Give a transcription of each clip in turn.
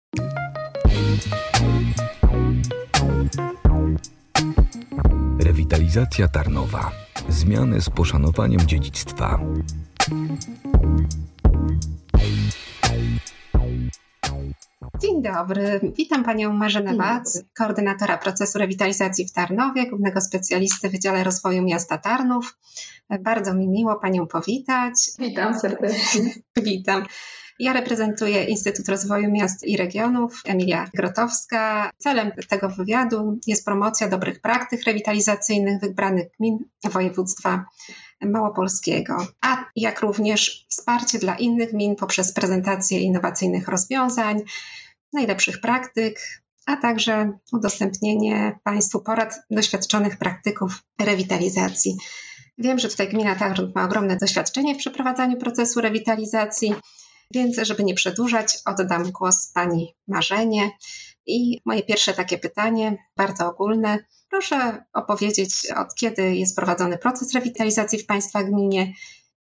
Rewitalizacja Tarnowa. Zmiany z poszanowaniem dziedzictwa. Dzień dobry, witam Panią Marzenę Bac, koordynatora procesu rewitalizacji w Tarnowie, głównego specjalisty w Wydziale Rozwoju Miasta Tarnów. Bardzo mi miło Panią powitać. Witam serdecznie. Witam. Ja reprezentuję Instytut Rozwoju Miast i Regionów, Emilia Grotowska. Celem tego wywiadu jest promocja dobrych praktyk rewitalizacyjnych wybranych gmin województwa małopolskiego, a jak również wsparcie dla innych gmin poprzez prezentację innowacyjnych rozwiązań, najlepszych praktyk, a także udostępnienie Państwu porad doświadczonych praktyków rewitalizacji. Wiem, że tutaj gmina Tarnów ma ogromne doświadczenie w przeprowadzaniu procesu rewitalizacji, więc żeby nie przedłużać, oddam głos Pani Marzenie. I moje pierwsze takie pytanie, bardzo ogólne. Proszę opowiedzieć, od kiedy jest prowadzony proces rewitalizacji w Państwa gminie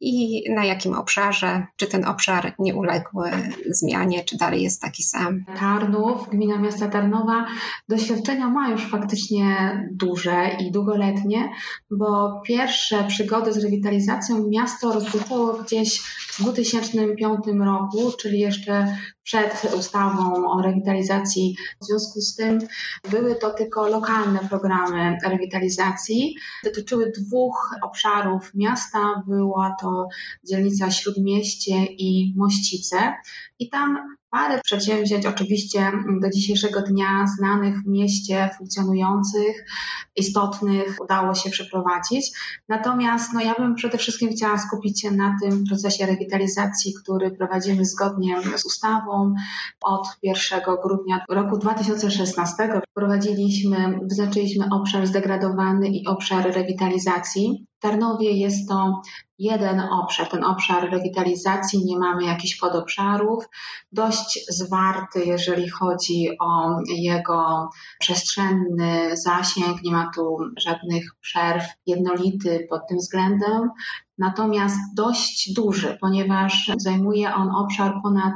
i na jakim obszarze, czy ten obszar nie uległ zmianie, czy dalej jest taki sam? Tarnów, gmina miasta Tarnowa, doświadczenia ma już faktycznie duże i długoletnie, bo pierwsze przygody z rewitalizacją miasto rozpoczęło gdzieś w 2005 roku, czyli jeszcze przed ustawą o rewitalizacji. W związku z tym były to tylko lokalne programy rewitalizacji. Dotyczyły dwóch obszarów miasta. Była to dzielnica Śródmieście i Mościce. I tam parę przedsięwzięć oczywiście do dzisiejszego dnia znanych w mieście, funkcjonujących, istotnych udało się przeprowadzić. Natomiast ja bym przede wszystkim chciała skupić się na tym procesie rewitalizacji, który prowadzimy zgodnie z ustawą. Od 1 grudnia roku 2016 wyznaczyliśmy obszar zdegradowany i obszar rewitalizacji. W Tarnowie jest to jeden obszar, ten obszar rewitalizacji, nie mamy jakichś podobszarów, dość zwarty, jeżeli chodzi o jego przestrzenny zasięg, nie ma tu żadnych przerw, jednolity pod tym względem, natomiast dość duży, ponieważ zajmuje on obszar ponad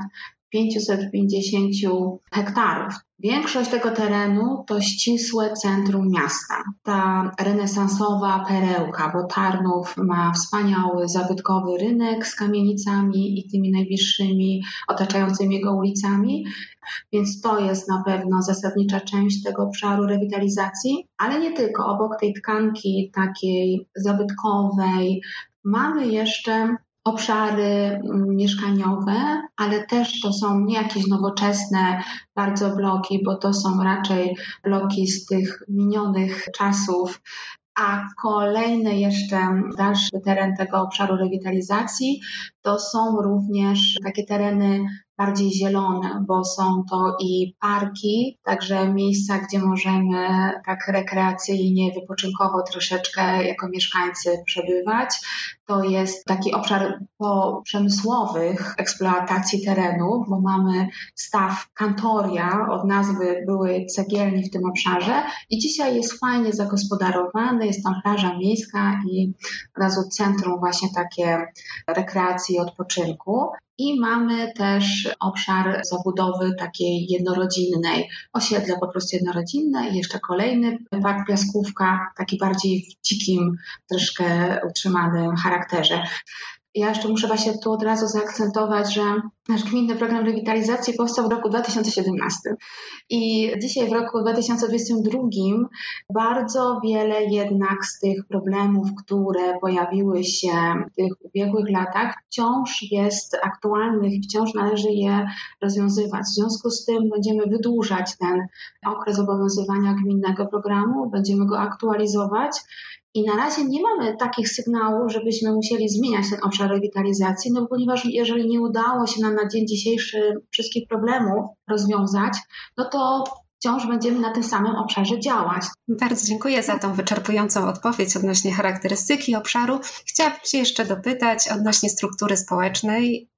550 hektarów. Większość tego terenu to ścisłe centrum miasta. Ta renesansowa perełka, bo Tarnów ma wspaniały, zabytkowy rynek z kamienicami i tymi najbliższymi otaczającymi go ulicami, więc to jest na pewno zasadnicza część tego obszaru rewitalizacji, ale nie tylko. Obok tej tkanki takiej zabytkowej mamy jeszcze obszary mieszkaniowe, ale też to są nie jakieś nowoczesne bardzo bloki, bo to są raczej bloki z tych minionych czasów, a kolejny jeszcze dalszy teren tego obszaru rewitalizacji to są również takie tereny bardziej zielone, bo są to i parki, także miejsca, gdzie możemy tak rekreacyjnie, wypoczynkowo troszeczkę jako mieszkańcy przebywać. To jest taki obszar po przemysłowych eksploatacji terenu, bo mamy staw kantoria, od nazwy były cegielni w tym obszarze i dzisiaj jest fajnie zagospodarowany, jest tam plaża miejska i od razu centrum właśnie takie rekreacji i odpoczynku. I mamy też obszar zabudowy takiej jednorodzinnej, osiedle po prostu jednorodzinne i jeszcze kolejny park Piaskówka, taki bardziej w dzikim, troszkę utrzymanym charakterze. Ja jeszcze muszę właśnie tu od razu zaakcentować, że nasz gminny program rewitalizacji powstał w roku 2017 i dzisiaj w roku 2022 bardzo wiele jednak z tych problemów, które pojawiły się w tych ubiegłych latach, wciąż jest aktualnych, wciąż należy je rozwiązywać. W związku z tym będziemy wydłużać ten okres obowiązywania gminnego programu, będziemy go aktualizować. I na razie nie mamy takich sygnałów, żebyśmy musieli zmieniać ten obszar rewitalizacji, ponieważ jeżeli nie udało się nam na dzień dzisiejszy wszystkich problemów rozwiązać, to wciąż będziemy na tym samym obszarze działać. Bardzo dziękuję za tą wyczerpującą odpowiedź odnośnie charakterystyki obszaru. Chciałabym się jeszcze dopytać odnośnie struktury społecznej.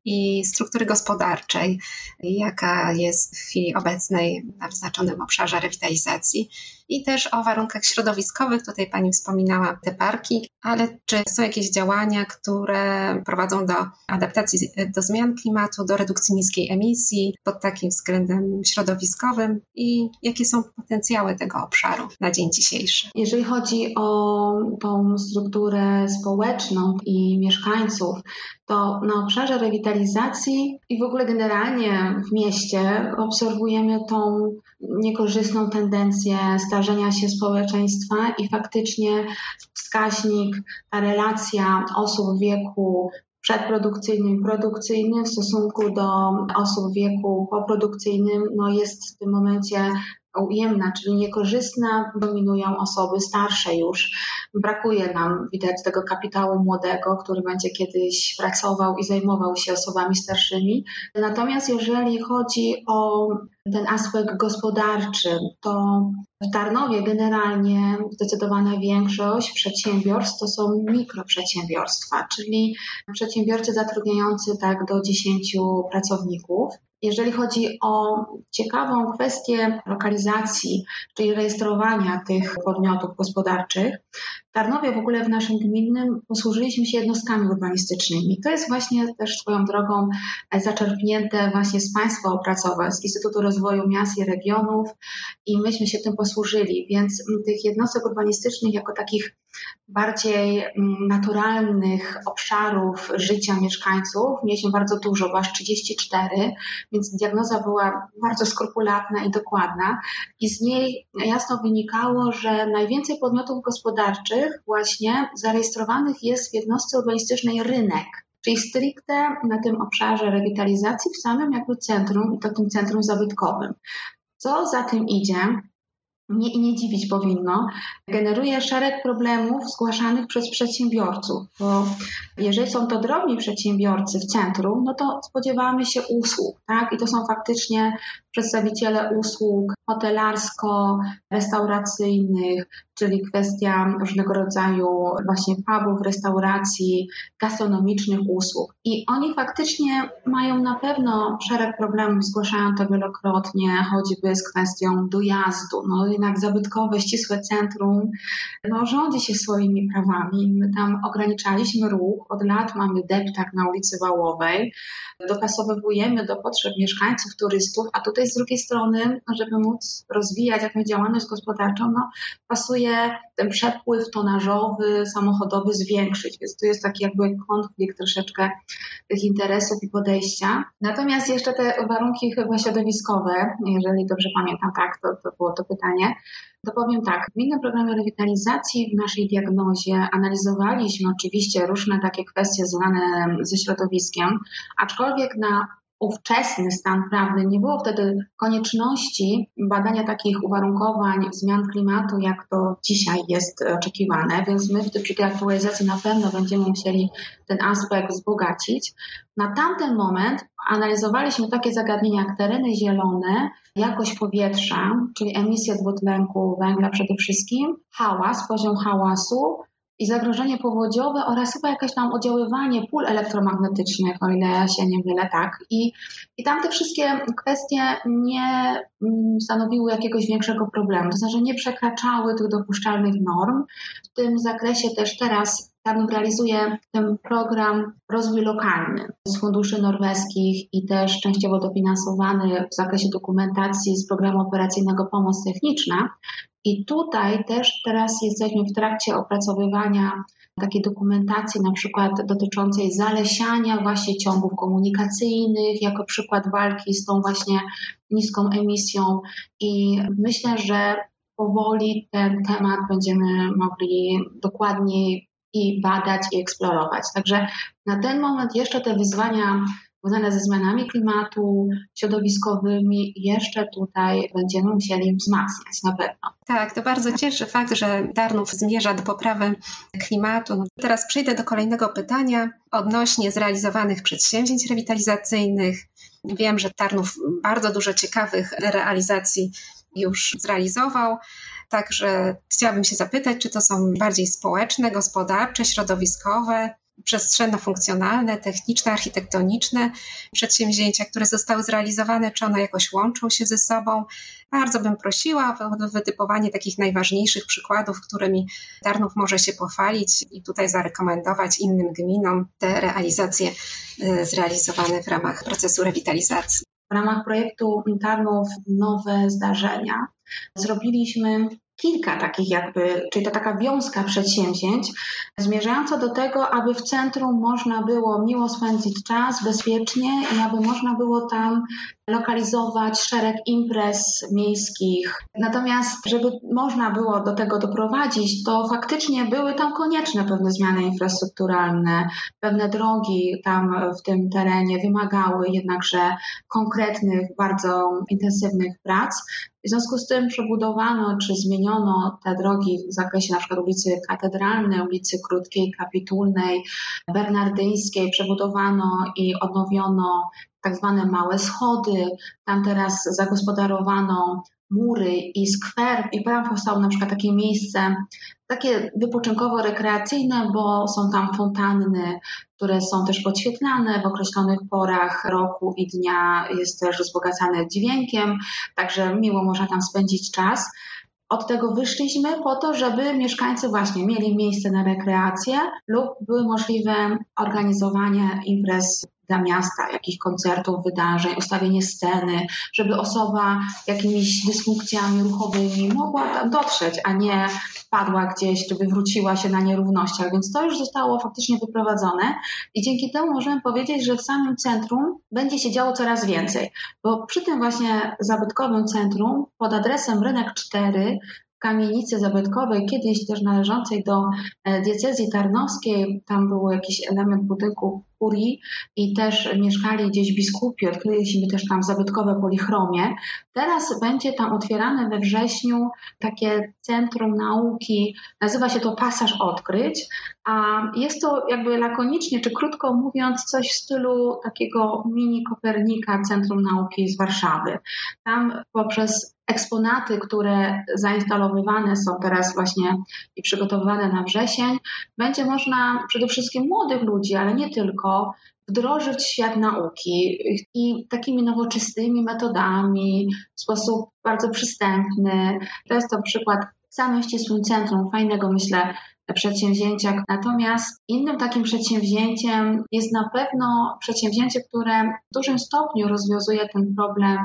i struktury gospodarczej, jaka jest w chwili obecnej na wyznaczonym obszarze rewitalizacji i też o warunkach środowiskowych. Tutaj Pani wspominała te parki, ale czy są jakieś działania, które prowadzą do adaptacji do zmian klimatu, do redukcji niskiej emisji pod takim względem środowiskowym i jakie są potencjały tego obszaru na dzień dzisiejszy? Jeżeli chodzi o tą strukturę społeczną i mieszkańców, to na obszarze rewitalizacji i w ogóle generalnie w mieście obserwujemy tą niekorzystną tendencję starzenia się społeczeństwa i faktycznie wskaźnik, ta relacja osób w wieku przedprodukcyjnym i produkcyjnym w stosunku do osób w wieku poprodukcyjnym jest w tym momencie ujemna, czyli niekorzystna, dominują osoby starsze już. Brakuje nam, widać, tego kapitału młodego, który będzie kiedyś pracował i zajmował się osobami starszymi. Natomiast jeżeli chodzi o ten aspekt gospodarczy, to w Tarnowie generalnie zdecydowana większość przedsiębiorstw to są mikroprzedsiębiorstwa, czyli przedsiębiorcy zatrudniający do 10 pracowników. Jeżeli chodzi o ciekawą kwestię lokalizacji, czyli rejestrowania tych podmiotów gospodarczych, w Tarnowie w ogóle w naszym gminnym posłużyliśmy się jednostkami urbanistycznymi. To jest właśnie też swoją drogą zaczerpnięte właśnie z państwa opracowań, z Instytutu Rozwoju Miast i Regionów i myśmy się tym posłużyli, więc tych jednostek urbanistycznych jako takich bardziej naturalnych obszarów życia mieszkańców mieliśmy bardzo dużo, bo aż 34, więc diagnoza była bardzo skrupulatna i dokładna i z niej jasno wynikało, że najwięcej podmiotów gospodarczych właśnie zarejestrowanych jest w jednostce urbanistycznej rynek, czyli stricte na tym obszarze rewitalizacji w samym centrum i to tym centrum zabytkowym. Co za tym idzie, nie dziwić powinno, generuje szereg problemów zgłaszanych przez przedsiębiorców, bo jeżeli są to drobni przedsiębiorcy w centrum, to spodziewamy się usług, tak? I to są faktycznie przedstawiciele usług hotelarsko-restauracyjnych, czyli kwestia różnego rodzaju właśnie pubów, restauracji, gastronomicznych usług. I oni faktycznie mają na pewno szereg problemów, zgłaszają to wielokrotnie, choćby z kwestią dojazdu. Jednak zabytkowe, ścisłe centrum rządzi się swoimi prawami. My tam ograniczaliśmy ruch, od lat mamy deptak na ulicy Wałowej, dopasowujemy do potrzeb mieszkańców, turystów, a tutaj z drugiej strony, żeby móc rozwijać jakąś działalność gospodarczą, pasuje ten przepływ tonażowy, samochodowy zwiększyć, więc tu jest taki konflikt troszeczkę tych interesów i podejścia. Natomiast jeszcze te warunki chyba środowiskowe, jeżeli dobrze pamiętam, to było to pytanie, to powiem tak, w gminnym programie rewitalizacji w naszej diagnozie analizowaliśmy oczywiście różne takie kwestie związane ze środowiskiem, aczkolwiek na ówczesny stan prawny nie było wtedy konieczności badania takich uwarunkowań zmian klimatu, jak to dzisiaj jest oczekiwane, więc my przy tej aktualizacji na pewno będziemy musieli ten aspekt wzbogacić. Na tamten moment analizowaliśmy takie zagadnienia jak tereny zielone, jakość powietrza, czyli emisja dwutlenku węgla przede wszystkim, hałas, poziom hałasu, i zagrożenie powodziowe oraz chyba jakieś tam oddziaływanie pól elektromagnetycznych, o ile się nie mylę, tak. I tam te wszystkie kwestie nie stanowiły jakiegoś większego problemu, to znaczy nie przekraczały tych dopuszczalnych norm. W tym zakresie też teraz Tarnów realizuje ten program Rozwój Lokalny z funduszy norweskich i też częściowo dofinansowany w zakresie dokumentacji z programu operacyjnego Pomoc Techniczna. I tutaj też teraz jesteśmy w trakcie opracowywania takiej dokumentacji na przykład dotyczącej zalesiania właśnie ciągów komunikacyjnych jako przykład walki z tą właśnie niską emisją i myślę, że powoli ten temat będziemy mogli dokładniej i badać i eksplorować. Także na ten moment jeszcze te wyzwania związane ze zmianami klimatu, środowiskowymi jeszcze tutaj będziemy musieli wzmacniać na pewno. Tak, to bardzo cieszy fakt, że Tarnów zmierza do poprawy klimatu. Teraz przejdę do kolejnego pytania odnośnie zrealizowanych przedsięwzięć rewitalizacyjnych. Wiem, że Tarnów bardzo dużo ciekawych realizacji już zrealizował. Także chciałabym się zapytać, czy to są bardziej społeczne, gospodarcze, środowiskowe, przestrzenno-funkcjonalne, techniczne, architektoniczne przedsięwzięcia, które zostały zrealizowane, czy one jakoś łączą się ze sobą. Bardzo bym prosiła o wytypowanie takich najważniejszych przykładów, którymi Tarnów może się pochwalić i tutaj zarekomendować innym gminom te realizacje zrealizowane w ramach procesu rewitalizacji. W ramach projektu Tarnów Nowe Zdarzenia zrobiliśmy kilka takich czyli to taka wiązka przedsięwzięć zmierzająca do tego, aby w centrum można było miło spędzić czas, bezpiecznie i aby można było tam lokalizować szereg imprez miejskich. Natomiast, żeby można było do tego doprowadzić, to faktycznie były tam konieczne pewne zmiany infrastrukturalne. Pewne drogi tam w tym terenie wymagały jednakże konkretnych, bardzo intensywnych prac. W związku z tym przebudowano czy zmieniono te drogi w zakresie na przykład ulicy Katedralnej, ulicy Krótkiej, Kapitulnej, Bernardyńskiej. Przebudowano i odnowiono tak zwane małe schody. Tam teraz zagospodarowano mury i skwer i tam powstało na przykład takie miejsce, takie wypoczynkowo-rekreacyjne, bo są tam fontanny, które są też podświetlane w określonych porach roku i dnia, jest też wzbogacane dźwiękiem, także miło można tam spędzić czas. Od tego wyszliśmy po to, żeby mieszkańcy właśnie mieli miejsce na rekreację lub były możliwe organizowanie imprez dla miasta, jakichś koncertów, wydarzeń, ustawienie sceny, żeby osoba jakimiś dysfunkcjami ruchowymi mogła tam dotrzeć, a nie padła gdzieś, żeby wróciła się na nierównościach. Więc to już zostało faktycznie wyprowadzone i dzięki temu możemy powiedzieć, że w samym centrum będzie się działo coraz więcej. Bo przy tym właśnie zabytkowym centrum pod adresem Rynek 4 w kamienicy zabytkowej, kiedyś też należącej do diecezji tarnowskiej, tam był jakiś element budynku kurii i też mieszkali gdzieś biskupi, odkryliśmy też tam zabytkowe polichromie. Teraz będzie tam otwierane we wrześniu takie centrum nauki, nazywa się to Pasaż Odkryć, a jest to jakby lakonicznie czy krótko mówiąc coś w stylu takiego mini Kopernika Centrum Nauki z Warszawy. Tam poprzez eksponaty, które zainstalowywane są teraz właśnie i przygotowywane na wrzesień, będzie można przede wszystkim młodych ludzi, ale nie tylko, wdrożyć w świat nauki i takimi nowoczesnymi metodami, w sposób bardzo przystępny. To jest to przykład w samym ścisłym centrum, fajnego myślę przedsięwzięcia. Natomiast innym takim przedsięwzięciem jest na pewno przedsięwzięcie, które w dużym stopniu rozwiązuje ten problem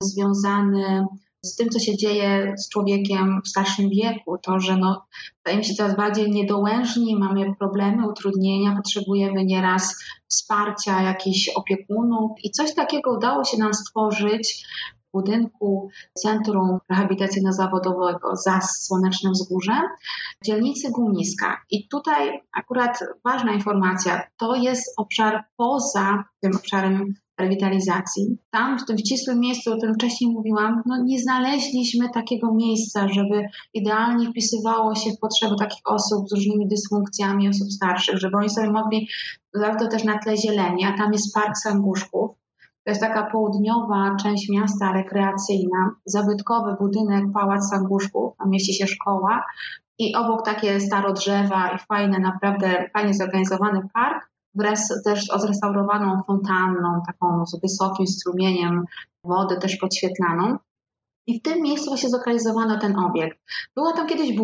związany z tym, co się dzieje z człowiekiem w starszym wieku, to, że stajemy się coraz bardziej niedołężni, mamy problemy, utrudnienia, potrzebujemy nieraz wsparcia jakichś opiekunów i coś takiego udało się nam stworzyć w budynku Centrum Rehabilitacyjno-Zawodowego ZAS Słonecznym Wzgórzem w dzielnicy Gumiska. I tutaj akurat ważna informacja, to jest obszar poza tym obszarem rewitalizacji. Tam, w tym ścisłym miejscu, o którym wcześniej mówiłam, nie znaleźliśmy takiego miejsca, żeby idealnie wpisywało się w potrzeby takich osób z różnymi dysfunkcjami, osób starszych, żeby oni sobie mogli, to też na tle zieleni, a tam jest Park Sanguszków. To jest taka południowa część miasta rekreacyjna, zabytkowy budynek Pałac Sanguszków, tam mieści się szkoła i obok takie starodrzewa i fajne, naprawdę fajnie zorganizowany park, wraz też odrestaurowaną fontanną, taką z wysokim strumieniem wody, też podświetlaną. I w tym miejscu właśnie zlokalizowano ten obiekt. Była tam kiedyś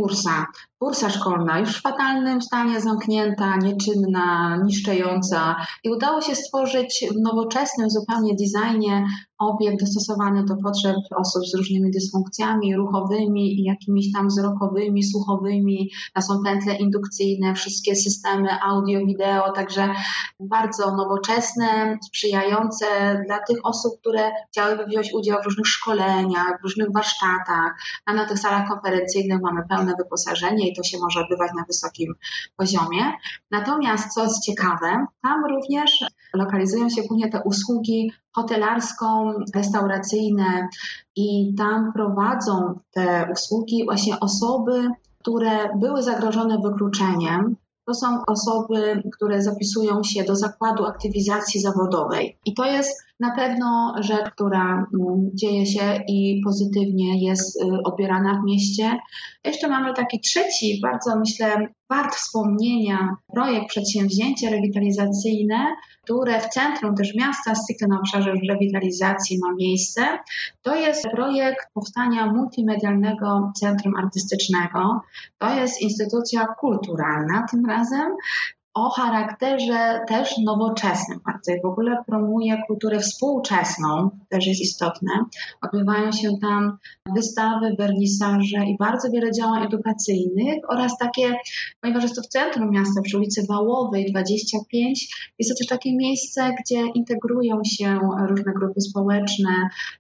bursa szkolna, już w fatalnym stanie, zamknięta, nieczynna, niszczejąca. I udało się stworzyć w nowoczesnym zupełnie designie obiekt dostosowany do potrzeb osób z różnymi dysfunkcjami ruchowymi i jakimiś tam wzrokowymi, słuchowymi. Tam są pętle indukcyjne, wszystkie systemy audio, wideo, także bardzo nowoczesne, sprzyjające dla tych osób, które chciałyby wziąć udział w różnych szkoleniach, w różnych warsztatach. A na tych salach konferencyjnych mamy pełne wyposażenie i to się może odbywać na wysokim poziomie. Natomiast co jest ciekawe, tam również lokalizują się głównie te usługi hotelarsko-restauracyjne i tam prowadzą te usługi właśnie osoby, które były zagrożone wykluczeniem. To są osoby, które zapisują się do zakładu aktywizacji zawodowej. I to jest na pewno rzecz, która dzieje się i pozytywnie jest odbierana w mieście. Jeszcze mamy taki trzeci, bardzo myślę, wart wspomnienia projekt, przedsięwzięcie rewitalizacyjne, które w centrum też miasta, stricte na obszarze rewitalizacji ma miejsce. To jest projekt powstania multimedialnego centrum artystycznego. To jest instytucja kulturalna tym razem, o charakterze też nowoczesnym. Bardzo w ogóle promuje kulturę współczesną, też jest istotne. Odbywają się tam wystawy, wernisaże i bardzo wiele działań edukacyjnych oraz takie, ponieważ jest to w centrum miasta, przy ulicy Wałowej 25, jest to też takie miejsce, gdzie integrują się różne grupy społeczne,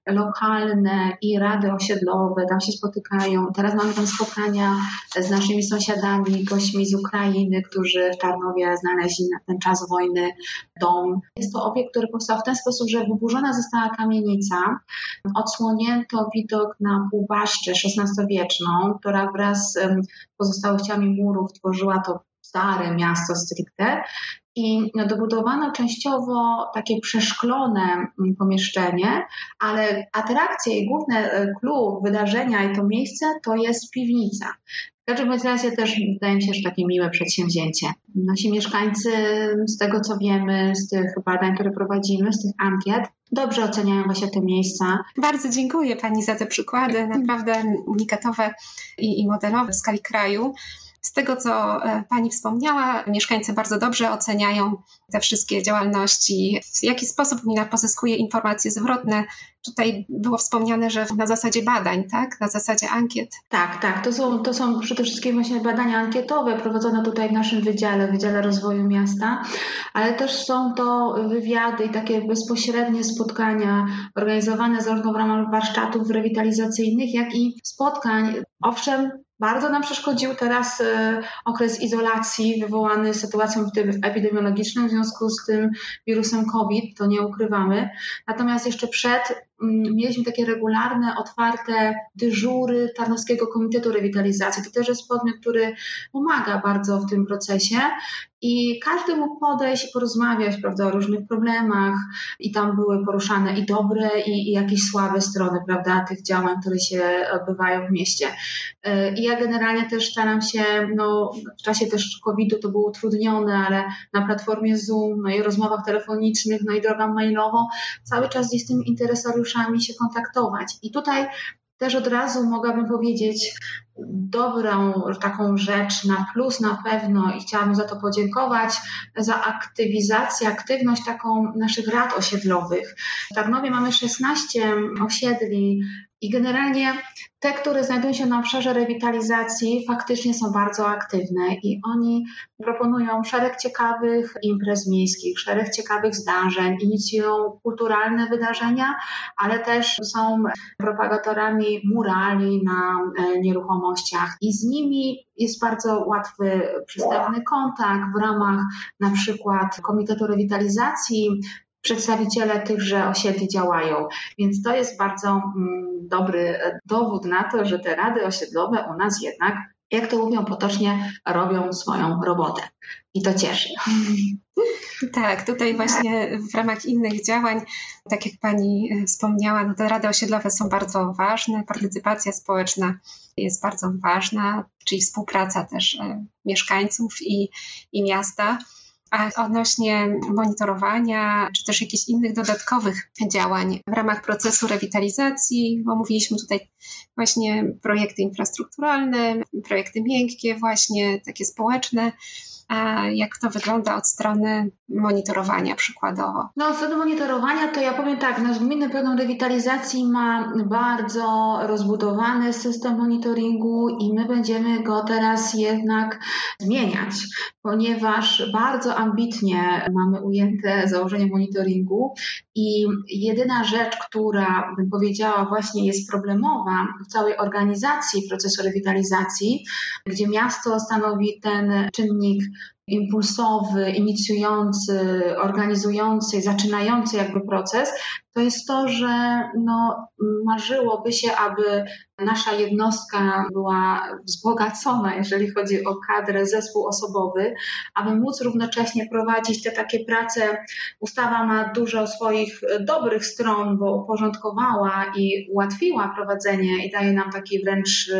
lokalne i rady osiedlowe, tam się spotykają. Teraz mamy tam spotkania z naszymi sąsiadami, gośćmi z Ukrainy, którzy w Tarnowie znaleźli na ten czas wojny dom. Jest to obiekt, który powstał w ten sposób, że wyburzona została kamienica, odsłonięto widok na półpaszczę XVI-wieczną, która wraz z pozostałościami murów tworzyła to stare miasto stricte i dobudowano częściowo takie przeszklone pomieszczenie, ale atrakcja i główne clou wydarzenia i to miejsce to jest piwnica. W każdym razie też wydaje mi się, że takie miłe przedsięwzięcie. Nasi mieszkańcy, z tego co wiemy, z tych badań, które prowadzimy, z tych ankiet, dobrze oceniają właśnie te miejsca. Bardzo dziękuję Pani za te przykłady, naprawdę unikatowe i modelowe w skali kraju. Z tego, co Pani wspomniała, mieszkańcy bardzo dobrze oceniają te wszystkie działalności. W jaki sposób gmina pozyskuje informacje zwrotne? Tutaj było wspomniane, że na zasadzie badań, tak? Na zasadzie ankiet. Tak. To są przede wszystkim właśnie badania ankietowe prowadzone tutaj w naszym Wydziale Rozwoju Miasta, ale też są to wywiady i takie bezpośrednie spotkania organizowane zarówno w ramach warsztatów rewitalizacyjnych, jak i spotkań. Owszem, bardzo nam przeszkodził teraz okres izolacji wywołany sytuacją epidemiologiczną w związku z tym wirusem COVID, to nie ukrywamy. Natomiast jeszcze mieliśmy takie regularne, otwarte dyżury Tarnowskiego Komitetu Rewitalizacji. To też jest podmiot, który pomaga bardzo w tym procesie i każdy mógł podejść i porozmawiać, prawda, o różnych problemach i tam były poruszane i dobre i jakieś słabe strony, prawda, tych działań, które się odbywają w mieście. I ja generalnie też staram się, w czasie też COVID-u to było utrudnione, ale na platformie Zoom, i rozmowach telefonicznych, i drogą mailową, cały czas z tymi interesariuszami się kontaktować. I tutaj też od razu mogłabym powiedzieć dobrą taką rzecz na plus na pewno i chciałabym za to podziękować, za aktywność taką naszych rad osiedlowych. W Tarnowie mamy 16 osiedli i generalnie te, które znajdują się na obszarze rewitalizacji, faktycznie są bardzo aktywne i oni proponują szereg ciekawych imprez miejskich, szereg ciekawych zdarzeń, inicjują kulturalne wydarzenia, ale też są propagatorami murali na nieruchomościach i z nimi jest bardzo łatwy, przystępny kontakt w ramach na przykład Komitetu Rewitalizacji. Przedstawiciele tychże osiedli działają, więc to jest bardzo dobry dowód na to, że te rady osiedlowe u nas jednak, jak to mówią potocznie, robią swoją robotę i to cieszy. Tak, tutaj właśnie w ramach innych działań, tak jak Pani wspomniała, te rady osiedlowe są bardzo ważne, partycypacja społeczna jest bardzo ważna, czyli współpraca też mieszkańców i miasta. A odnośnie monitorowania, czy też jakichś innych dodatkowych działań w ramach procesu rewitalizacji, bo mówiliśmy tutaj właśnie projekty infrastrukturalne, projekty miękkie, właśnie takie społeczne. A jak to wygląda od strony monitorowania przykładowo? Od strony monitorowania to ja powiem tak, nasz Gminny Program Rewitalizacji ma bardzo rozbudowany system monitoringu i my będziemy go teraz jednak zmieniać, ponieważ bardzo ambitnie mamy ujęte założenie monitoringu i jedyna rzecz, która bym powiedziała właśnie jest problemowa w całej organizacji procesu rewitalizacji, gdzie miasto stanowi ten czynnik impulsowy, inicjujący, organizujący, zaczynający jakby proces, to jest to, że marzyłoby się, aby nasza jednostka była wzbogacona, jeżeli chodzi o kadrę, zespół osobowy, aby móc równocześnie prowadzić te takie prace. Ustawa ma dużo swoich dobrych stron, bo uporządkowała i ułatwiła prowadzenie i daje nam taki wręcz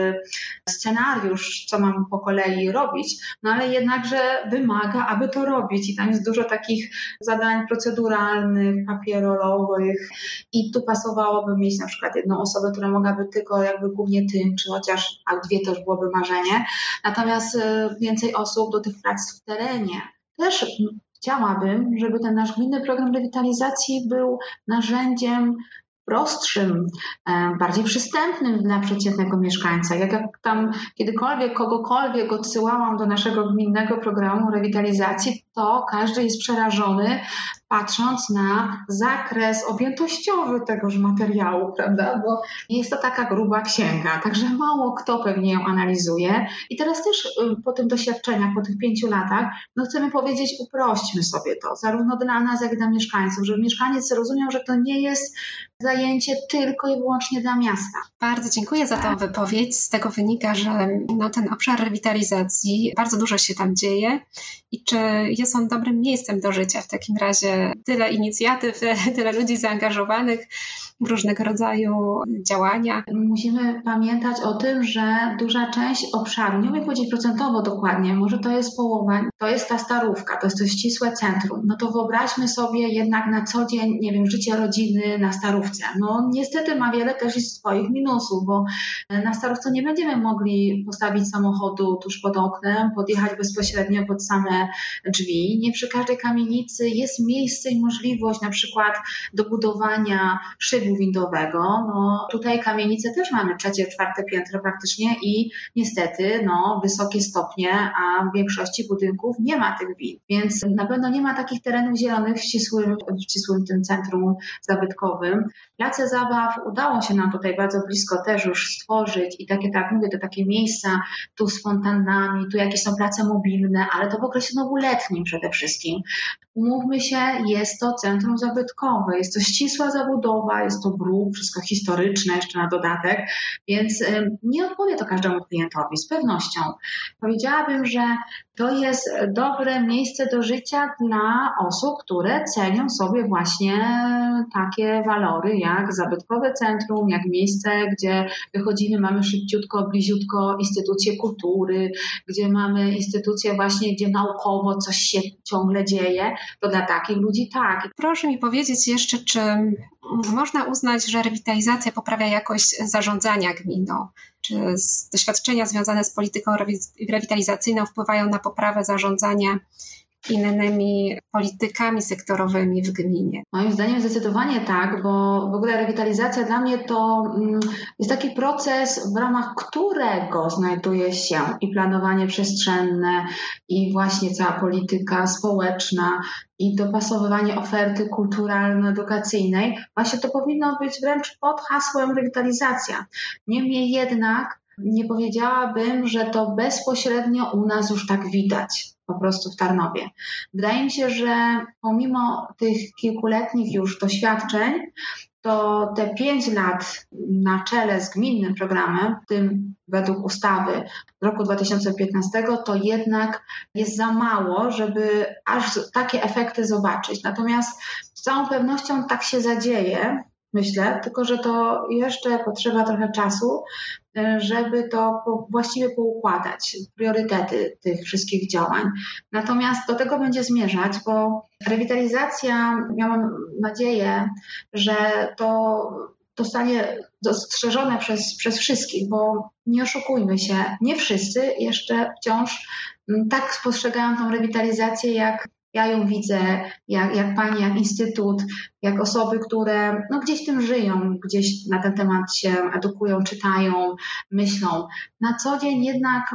scenariusz, co mamy po kolei robić, ale jednakże wymaga, aby to robić i tam jest dużo takich zadań proceduralnych, papierolowych i tu pasowałoby mieć na przykład jedną osobę, która mogłaby tylko jakby głównie tym, czy chociaż dwie to już byłoby marzenie, natomiast więcej osób do tych prac w terenie. Też chciałabym, żeby ten nasz gminny program rewitalizacji był narzędziem prostszym, bardziej przystępnym dla przeciętnego mieszkańca. Jak tam kiedykolwiek kogokolwiek odsyłałam do naszego gminnego programu rewitalizacji, to każdy jest przerażony, patrząc na zakres objętościowy tegoż materiału, prawda? Bo nie jest to taka gruba księga, także mało kto pewnie ją analizuje. I teraz też po tych doświadczeniach, po tych 5 latach, chcemy powiedzieć, uprośćmy sobie to, zarówno dla nas, jak i dla mieszkańców, żeby mieszkaniec rozumiał, że to nie jest zajęcie tylko i wyłącznie dla miasta. Bardzo dziękuję za tę wypowiedź. Z tego wynika, że ten obszar rewitalizacji, bardzo dużo się tam dzieje i czy jest on dobrym miejscem do życia? W takim razie tyle inicjatyw, tyle ludzi zaangażowanych w różnego rodzaju działania. Musimy pamiętać o tym, że duża część obszaru, nie umiem powiedzieć procentowo dokładnie, może to jest połowa, to jest ta Starówka, to jest to ścisłe centrum. To wyobraźmy sobie jednak na co dzień, życie rodziny na Starówce. Niestety ma wiele też i swoich minusów, bo na Starówce nie będziemy mogli postawić samochodu tuż pod oknem, podjechać bezpośrednio pod same drzwi. Nie przy każdej kamienicy jest miejsce i możliwość na przykład dobudowania szybu windowego. Tutaj kamienice też mamy 3., 4. piętro praktycznie i niestety wysokie stopnie, a w większości budynków nie ma tych wind, więc na pewno nie ma takich terenów zielonych w ścisłym tym centrum zabytkowym. Place zabaw udało się nam tutaj bardzo blisko też już stworzyć i takie, tak mówię, to takie miejsca tu z fontannami, tu jakieś są place mobilne, ale to w okresie letnim przede wszystkim. Umówmy się, jest to centrum zabytkowe, jest to ścisła zabudowa, jest to bruk, wszystko historyczne jeszcze na dodatek, więc nie odpowie to każdemu klientowi, z pewnością. Powiedziałabym, że to jest dobre miejsce do życia dla osób, które cenią sobie właśnie takie walory jak zabytkowe centrum, jak miejsce, gdzie wychodzimy, mamy szybciutko, bliziutko instytucje kultury, gdzie mamy instytucje właśnie, gdzie naukowo coś się ciągle dzieje, to dla takich ludzi tak. Proszę mi powiedzieć jeszcze, czy można uznać, że rewitalizacja poprawia jakość zarządzania gminą? Czy doświadczenia związane z polityką rewitalizacyjną wpływają na poprawę zarządzania innymi politykami sektorowymi w gminie? Moim zdaniem zdecydowanie tak, bo w ogóle rewitalizacja dla mnie to jest taki proces, w ramach którego znajduje się i planowanie przestrzenne, i właśnie cała polityka społeczna, i dopasowywanie oferty kulturalno-edukacyjnej. Właśnie to powinno być wręcz pod hasłem rewitalizacja. Niemniej jednak nie powiedziałabym, że to bezpośrednio u nas już tak widać. Po prostu w Tarnowie. Wydaje mi się, że pomimo tych kilkuletnich już doświadczeń, to te 5 lat na czele z gminnym programem, w tym według ustawy z roku 2015, to jednak jest za mało, żeby aż takie efekty zobaczyć. Natomiast z całą pewnością tak się zadzieje, myślę, tylko że to jeszcze potrzeba trochę czasu, żeby to właściwie poukładać, priorytety tych wszystkich działań. Natomiast do tego będzie zmierzać, bo rewitalizacja, miałam nadzieję, że to zostanie dostrzeżone przez wszystkich, bo nie oszukujmy się, nie wszyscy jeszcze wciąż tak postrzegają tą rewitalizację, jak ja ją widzę, jak pani, jak instytut, jak osoby, które gdzieś tym żyją, gdzieś na ten temat się edukują, czytają, myślą. Na co dzień jednak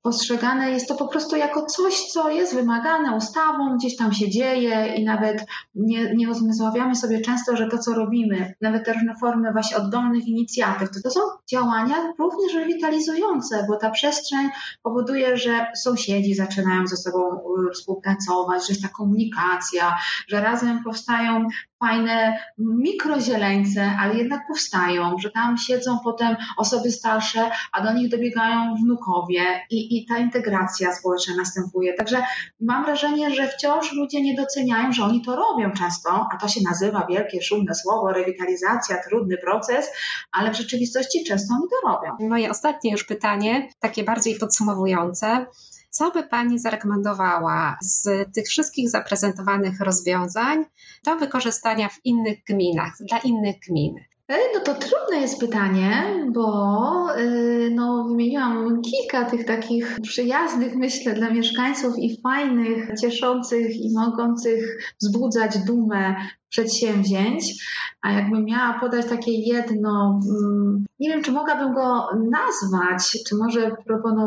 postrzegane jest to po prostu jako coś, co jest wymagane ustawą, gdzieś tam się dzieje i nawet nie uzmysławiamy sobie często, że to, co robimy, nawet te różne formy właśnie oddolnych inicjatyw, to są działania również rewitalizujące, bo ta przestrzeń powoduje, że sąsiedzi zaczynają ze sobą współpracować, że jest ta komunikacja, że razem powstają fajne mikrozieleńce, ale jednak powstają, że tam siedzą potem osoby starsze, a do nich dobiegają wnukowie i ta integracja społeczna następuje. Także mam wrażenie, że wciąż ludzie nie doceniają, że oni to robią często, a to się nazywa wielkie, szumne słowo, rewitalizacja, trudny proces, ale w rzeczywistości często oni to robią. Moje ostatnie już pytanie, takie bardziej podsumowujące. Co by Pani zarekomendowała z tych wszystkich zaprezentowanych rozwiązań do wykorzystania w innych gminach, dla innych gmin? No to trudne jest pytanie, bo wymieniłam kilka tych takich przyjaznych, myślę, dla mieszkańców i fajnych, cieszących i mogących wzbudzać dumę przedsięwzięć, a jakbym miała podać takie jedno, nie wiem, czy mogłabym go nazwać, czy może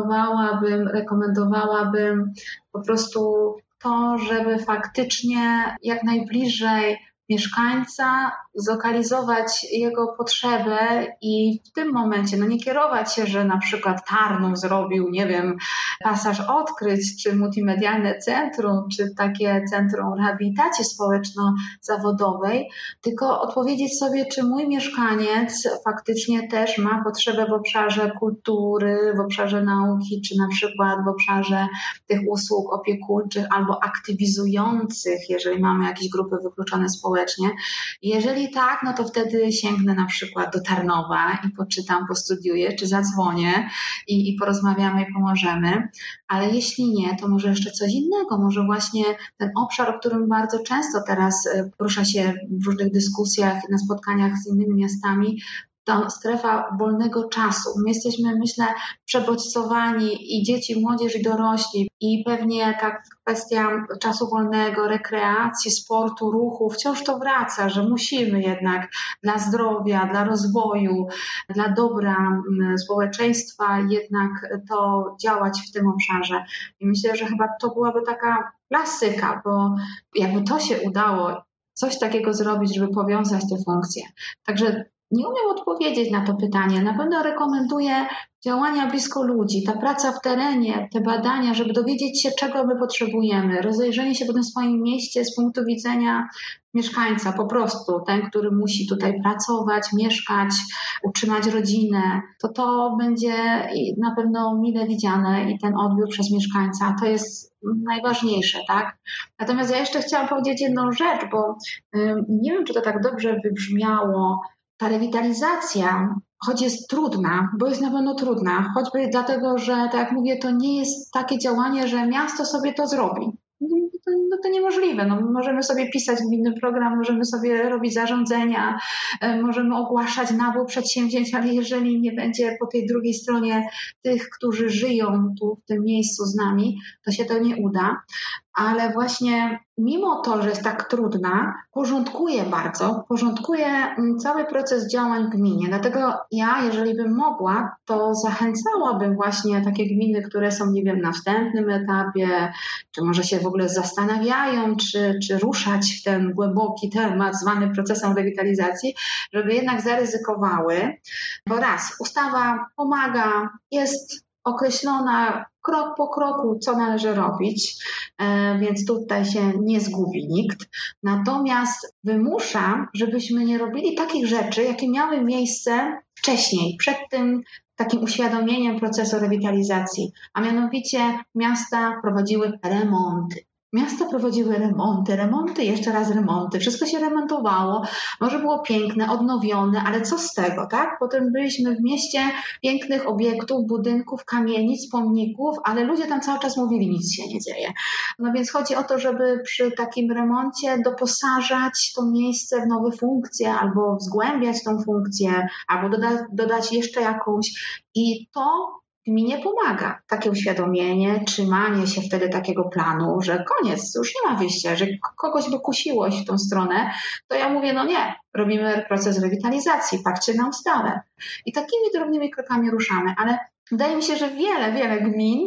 rekomendowałabym po prostu to, żeby faktycznie jak najbliżej mieszkańca zlokalizować jego potrzebę i w tym momencie nie kierować się, że na przykład Tarnów zrobił, nie wiem, pasaż odkryć, czy multimedialne centrum, czy takie centrum rehabilitacji społeczno-zawodowej, tylko odpowiedzieć sobie, czy mój mieszkaniec faktycznie też ma potrzebę w obszarze kultury, w obszarze nauki, czy na przykład w obszarze tych usług opiekuńczych albo aktywizujących, jeżeli mamy jakieś grupy wykluczone społecznie. Jeżeli tak, to wtedy sięgnę na przykład do Tarnowa i poczytam, postudiuję, czy zadzwonię i porozmawiamy i pomożemy. Ale jeśli nie, to może jeszcze coś innego. Może właśnie ten obszar, o którym bardzo często teraz porusza się w różnych dyskusjach, na spotkaniach z innymi miastami, ta strefa wolnego czasu. My jesteśmy, myślę, przebodźcowani i dzieci, młodzież i dorośli i pewnie ta kwestia czasu wolnego, rekreacji, sportu, ruchu, wciąż to wraca, że musimy jednak dla zdrowia, dla rozwoju, dla dobra społeczeństwa jednak to działać w tym obszarze. I myślę, że chyba to byłaby taka klasyka, bo jakby to się udało, coś takiego zrobić, żeby powiązać te funkcje. Także nie umiem odpowiedzieć na to pytanie. Na pewno rekomenduję działania blisko ludzi, ta praca w terenie, te badania, żeby dowiedzieć się, czego my potrzebujemy, rozejrzenie się po tym swoim mieście z punktu widzenia mieszkańca, po prostu ten, który musi tutaj pracować, mieszkać, utrzymać rodzinę, to będzie na pewno mile widziane i ten odbiór przez mieszkańca, to jest najważniejsze, tak? Natomiast ja jeszcze chciałam powiedzieć jedną rzecz, bo nie wiem, czy to tak dobrze wybrzmiało. Ta rewitalizacja, choć jest trudna, bo jest na pewno trudna, choćby dlatego, że, tak jak mówię, to nie jest takie działanie, że miasto sobie to zrobi. To niemożliwe. Możemy sobie pisać gminny program, możemy sobie robić zarządzenia, możemy ogłaszać nabór przedsięwzięć, ale jeżeli nie będzie po tej drugiej stronie tych, którzy żyją tu w tym miejscu z nami, to się to nie uda. Ale właśnie mimo to, że jest tak trudna, porządkuje cały proces działań w gminie. Dlatego ja, jeżeli bym mogła, to zachęcałabym właśnie takie gminy, które są, nie wiem, na wstępnym etapie, czy może się w ogóle zastanawiają, czy ruszać w ten głęboki temat zwany procesem rewitalizacji, żeby jednak zaryzykowały. Bo raz, ustawa pomaga, jest określona krok po kroku, co należy robić, więc tutaj się nie zgubi nikt. Natomiast wymusza, żebyśmy nie robili takich rzeczy, jakie miały miejsce wcześniej, przed tym takim uświadomieniem procesu rewitalizacji, a mianowicie miasta prowadziły remonty. Miasta prowadziły remonty, jeszcze raz remonty. Wszystko się remontowało. Może było piękne, odnowione, ale co z tego, tak? Potem byliśmy w mieście pięknych obiektów, budynków, kamienic, pomników, ale ludzie tam cały czas mówili, nic się nie dzieje. Więc chodzi o to, żeby przy takim remoncie doposażać to miejsce w nowe funkcje, albo zgłębiać tą funkcję, albo dodać jeszcze jakąś. I to gminie pomaga takie uświadomienie, trzymanie się wtedy takiego planu, że koniec, już nie ma wyjścia, że kogoś by kusiło iść w tą stronę, to ja mówię, nie, robimy proces rewitalizacji, patrzcie na ustawę. I takimi drobnymi krokami ruszamy, ale wydaje mi się, że wiele gmin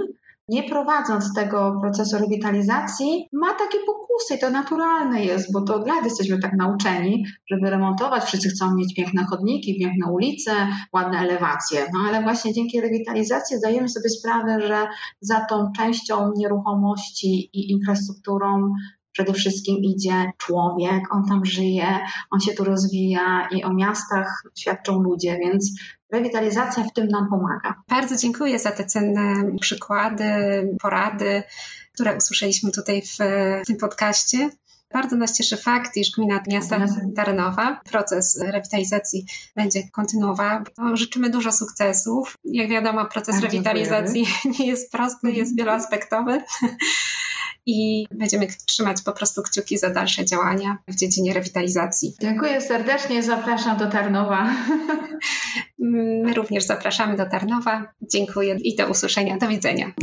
nie prowadząc tego procesu rewitalizacji, ma takie pokusy i to naturalne jest, bo to od lat jesteśmy tak nauczeni, żeby remontować. Wszyscy chcą mieć piękne chodniki, piękne ulice, ładne elewacje. No ale właśnie dzięki rewitalizacji zdajemy sobie sprawę, że za tą częścią nieruchomości i infrastrukturą przede wszystkim idzie człowiek, on tam żyje, on się tu rozwija i o miastach świadczą ludzie, więc rewitalizacja w tym nam pomaga. Bardzo dziękuję za te cenne przykłady, porady, które usłyszeliśmy tutaj w tym podcaście. Bardzo nas cieszy fakt, iż gmina miasta Tarnowa proces rewitalizacji będzie kontynuował. Życzymy dużo sukcesów. Jak wiadomo, proces rewitalizacji nie jest prosty, jest wieloaspektowy. I będziemy trzymać po prostu kciuki za dalsze działania w dziedzinie rewitalizacji. Dziękuję serdecznie, zapraszam do Tarnowa. My również zapraszamy do Tarnowa. Dziękuję i do usłyszenia. Do widzenia.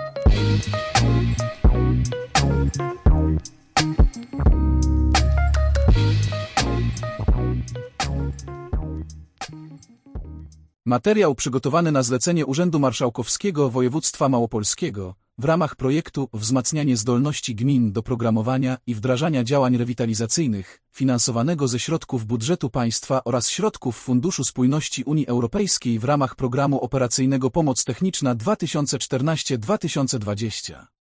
Materiał przygotowany na zlecenie Urzędu Marszałkowskiego Województwa Małopolskiego w ramach projektu Wzmacnianie zdolności gmin do programowania i wdrażania działań rewitalizacyjnych, finansowanego ze środków budżetu państwa oraz środków Funduszu Spójności Unii Europejskiej w ramach Programu Operacyjnego Pomoc Techniczna 2014-2020.